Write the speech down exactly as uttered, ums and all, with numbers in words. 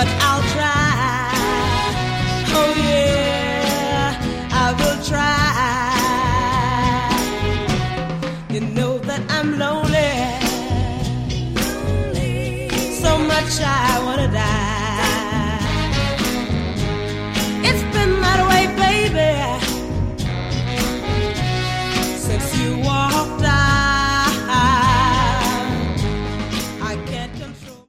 but I'll try. Oh yeah, I will try. You know that I'm lonely, lonely. So much I wanna die.